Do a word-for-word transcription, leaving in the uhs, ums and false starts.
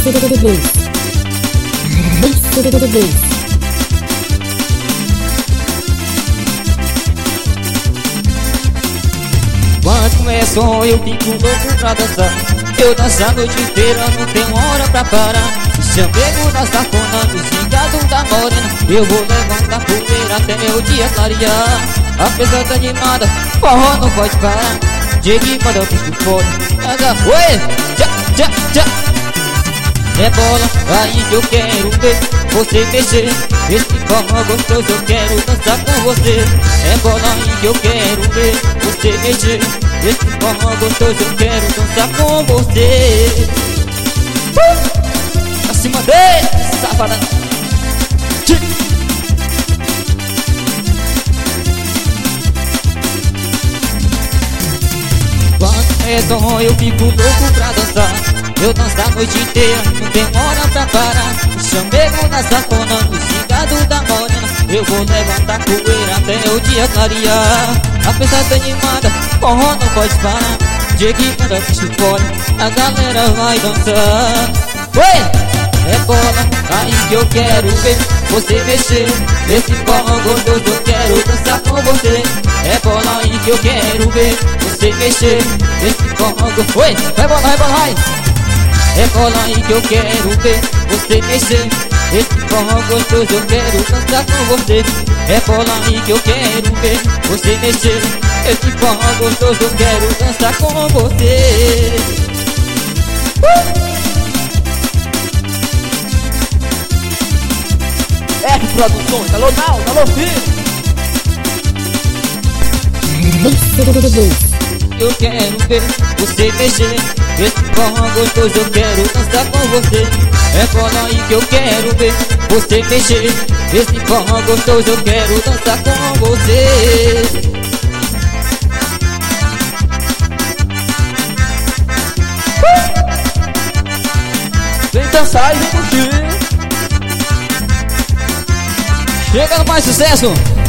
Quando começou eu fico louco pra dançar. Eu danço a noite inteira, não tenho hora pra parar. Chamego na safona, no cingado da morena. Eu vou levantar poeira até meu dia clarear. A festa tá animada, forró não pode parar. Chegue quando eu fico fora, pega, oi, tchá, tchá, tchá. É bola, aí que eu quero ver você mexer. Esse forró gostoso eu quero dançar com você. É bola aí que eu quero ver você mexer. Esse forró gostoso eu quero dançar com você. uh! Acima dele, safada. Quando é som eu fico louco pra dançar. Eu danço a noite inteira, não tem hora pra parar. Chamego na safona, no cingado da morena. Eu vou levantar poeira até o dia clarear. A festa tá animada, forró não pode parar. Chegue quando eu fico fora, a galera vai dançar. Oi! É bola, aí que eu quero ver você mexer. Esse forró gostoso eu quero dançar com você. É bola aí que eu quero ver você mexer. Esse forró gostoso. Oi, vai bola, vai bola, vai. É bola aí que eu quero ver você mexer. Esse forró gostoso eu quero dançar com você. É bola aí que eu quero ver você mexer. Esse forró gostoso eu quero dançar com você. uh! R Produções, alô Nau, alô Filho. Eu quero ver você mexer. Esse forró gostoso eu quero dançar com você. É bola aí que eu quero ver você mexer. Esse forró gostoso eu quero dançar com você. Vem dançar e vem curtir. Chega no mais sucesso.